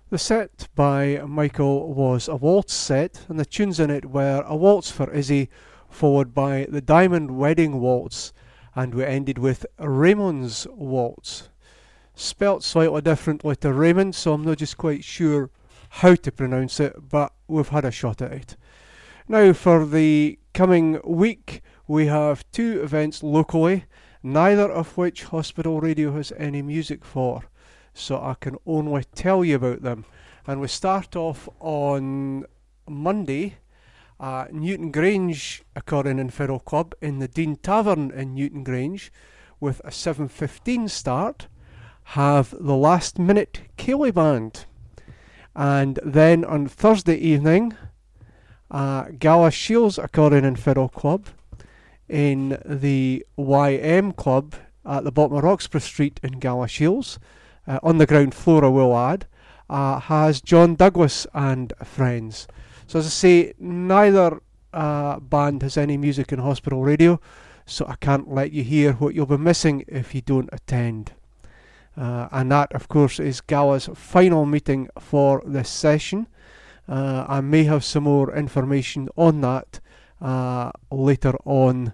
The set by Michael was a waltz set, and the tunes in it were A Waltz for Izzy, followed by the Diamond Wedding Waltz, and we ended with Raymond's Waltz. Spelt slightly differently to Raymond, so I'm not just quite sure how to pronounce it, but we've had a shot at it. Now, for the coming week, we have two events locally, neither of which Hospital Radio has any music for, so I can only tell you about them. And we start off on Monday at Newton Grange Accordion and Fiddle Club in the Dean Tavern in Newton Grange with a 7:15 start. Have the Last Minute Ceilidh Band. And then on Thursday evening, Gala Shields Accordion and Fiddle Club in the YM Club at the bottom of Roxburgh Street in Gala Shields, on the ground floor I will add, has John Douglas and friends. So as I say, neither band has any music in Hospital Radio, so I can't let you hear what you'll be missing if you don't attend. And that, of course, is Gala's final meeting for this session. I may have some more information on that later on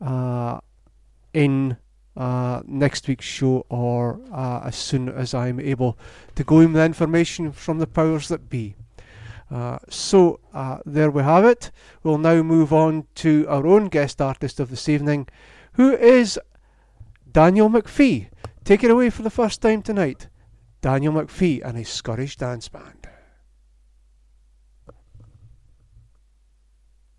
in next week's show, or as soon as I'm able to glean the information from the powers that be. So there we have it. We'll now move on to our own guest artist of this evening, who is Daniel McPhee. Take it away for the first time tonight, Daniel McPhee and his Scottish Dance Band.